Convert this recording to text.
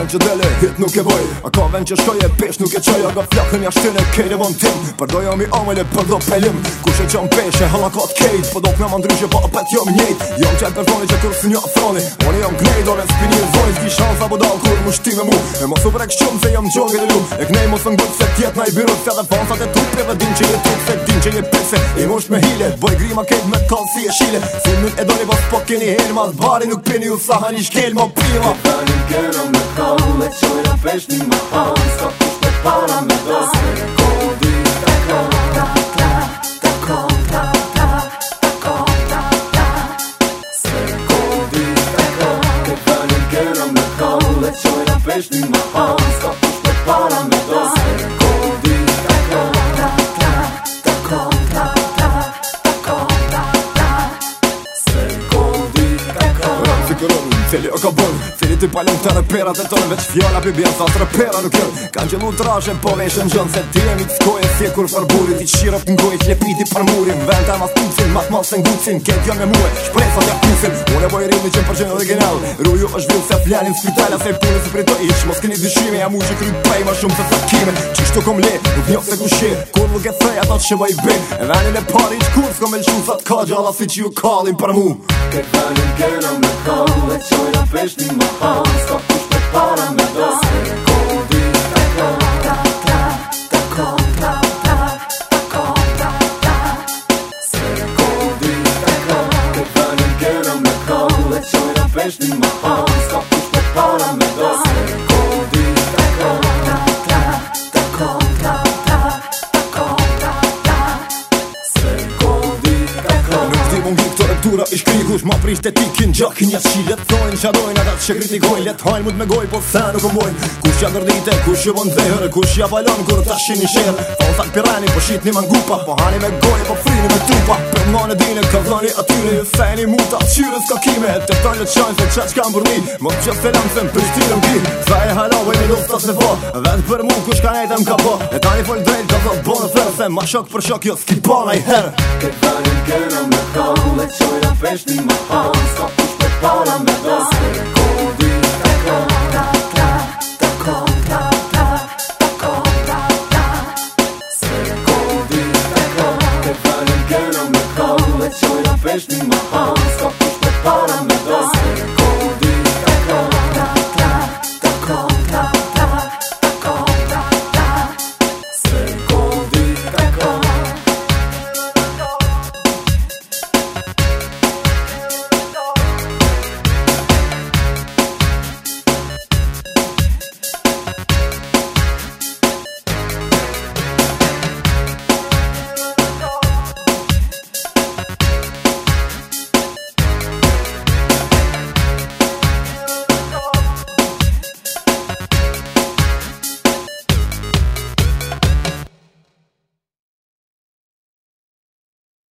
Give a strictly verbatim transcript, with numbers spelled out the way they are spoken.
që dele, hit nuk e voj. A ka vend që shkoj e pesh nuk e qoj. A ga flakën jashtin e kejt e von tim. Përdojo mi amele për do pelim. Kush e qëm peshe, halakat kejt. Po do këna ma ndryshe, po apet jom njejt. Jom qaj personi që kur së një afroni. Oni jom knejt, ore s'pini e zoj. S'ki shansa po dal kur mu shti me mu. E mos u prek shumë se jom gjoge dhe lu. E knej mos në ngut se tjet na i birut. Se dhe fansat e tupi dhe din që je tup. Se din që je pese, i mush me hile. Boj grima kejt me kall si e shile. Si nuk e doni bas po keni helma. Zbari nuk pini u saha një shkel ma pima. Këtanin kërëm me kall, e qojna pesh një ma han. Ska push me para me dos. Kodi ta kall, ta ta ta kall, ta ta ta kall, ta ta. Se kodi ta kall. Këtanin kërëm me kall, e qojna pesh një ma han. Ska push me para me dos. Kodi ta kall, ta ta ta kall, ta ta ta kall, ta ta. Se kodi ta kall. Cili o ka bën, cili ti palon të reperat e tonë. Veç fjalla pi bjen sa të repera nuk jën. Kanë qëllu trashe po veshën gjën. Se ti e mi të skoje si e kur farburi. Ti qirët ngoj qlepiti për murin. Venta mas tucin, mat mas se ngucin. Ket janë me muë, shpresat ja kusin. Unë e boj rimi qëm përgjën original. Ruju është vill se flanin spitala. Se punë se prito ish, mos keni dyshime. Ja mu që kryt prej ma shumë se sa kime. Qishtu kom le, nuk njof se ku shir. Kur nuk e thej ato që boj bin. E venin e pari që kur s'kom e lëshu sa t'ka gjalla si që ju kallin për mu. Këtanin kërëm me kall, e qojna pesh një ma han. Ska push me para me dos. Kodi ta kall, ta ta ta kall, ta ta ta kall, ta ta. Se kodi ta kall. Këtanin kërëm me kall, e qojna pesh një ma han. Ska push me para me dos. Kodi ta kall, ta ta ta kall, ta ta ta kall, ta ta. Se kodi ta kall. Nuk di mungi këto reptura i shkri. Kush ma prisht e tikin gjakin jas qi. Let thojnë që adojnë atat që kritikojnë. Let hajnë mut me goj po se nuk o mojnë. Kush ja ndërdite, kush ju bon dhehër. Kush ja balon kur ta shini sherë. Fansat pirani po shit një mangupa. Po hani me goj po frini me trupa. Për mane dine ka dhani atyre. Fejni muta qyre s'ka kime. Te tojnë të qajnë se qaq kam bërni. Mos që selam se më prishtirë m'ki. Sa e hala vojnë i dostas me po. Vetë për mu kush ka nejtë m'ka po. E tani fol drejt ka thot bonë thërë. Se ma shok për shok jo s'ki bona i herë. Këtanin kërëm me kall, e qojna pesh një ma han. Ska push me para me dos. Kodi ta kall, ta ta ta kall, ta ta ta kall, ta ta. Se kodi ta kall. Këtanin kërëm me kall, e qojna pesh një ma han. Ska push me para me